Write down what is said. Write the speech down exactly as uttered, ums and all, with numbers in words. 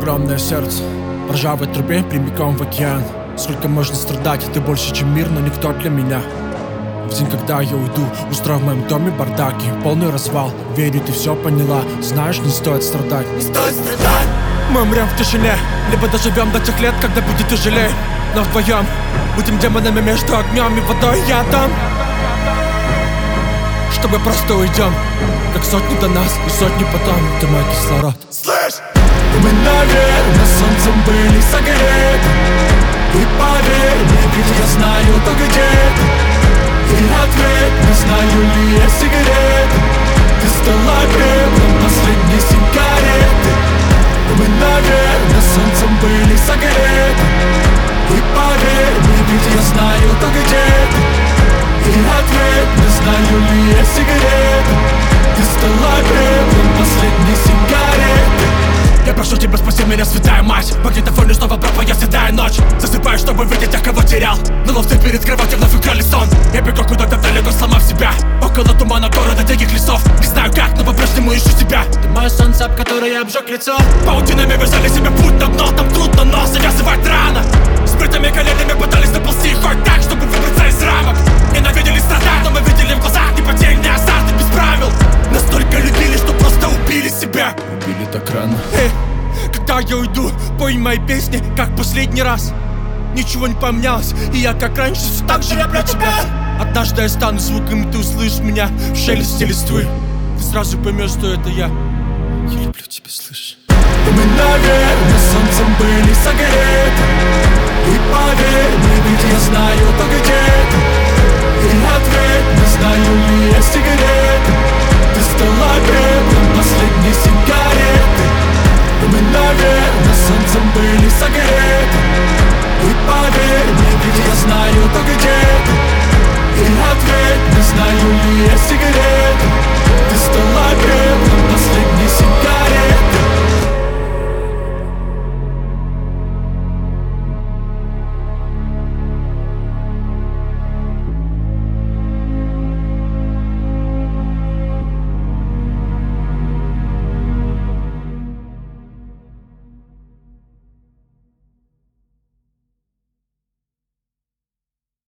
огромное сердце, в ржавой трубе прямиком в океан. Сколько можно страдать, ты больше, чем мир, но никто для меня. В день, когда я уйду, устрою в моем доме бардаки, полный развал. Верю, ты все поняла, знаешь, не стоит страдать. Не стоит страдать. Мы умрем в тишине, либо доживем до тех лет, когда будет тяжелее. Но вдвоем будем демонами между огнем и водой. Я там, чтобы просто уйдем, как сотни до нас и сотни потом. Ты мой кислород. Слышь! Мы, наверное, солнцем были согреты. И поверь мне, ведь я знаю, то где ты. И ответ, не знаю ли я сигареты. Ты стала пеплом последней сигареты. Мы, наверное, солнцем были согреты. И поверь мне, ведь я знаю, то где ты. И ответ, не знаю ли я сигареты. Ты стала пеплом последней сигареты. Я прошу тебя, спаси меня, святая мать. В магнитофоне снова пропая седая ночь. Засыпаю, чтобы видеть тех, кого терял. Но ловцы перед кроватью вновь украли сон. Я бегу куда-то далеко, сломав себя. Около тумана города, диких лесов. Не знаю как, но по-прежнему ищу себя. Ты мое солнце, об которое я обжег лицо. Паутинами вязали себе путь на дно. Там трудно, но завязывать рано. С бритыми коленями пытались заползти хоть так, чтобы выбраться из рамок. Ненавидели страдать, но мы видели в глазах ни потерь, ни азарт, без правил. Настолько любили, что просто убили себя. Убили так рано. Эй, когда я уйду, пой мои песни, как последний раз. Ничего не поменялось, и я как раньше все так же люблю тебя. Однажды я стану звуком, и ты услышишь меня в шелесте листвы. Ты сразу поймешь, что это я. Я люблю тебя, слышишь? Мы, наверное, солнцем были согреты. И поверь мне, ведь я знаю, то где ты. И ответ, не знаю ли я сигареты.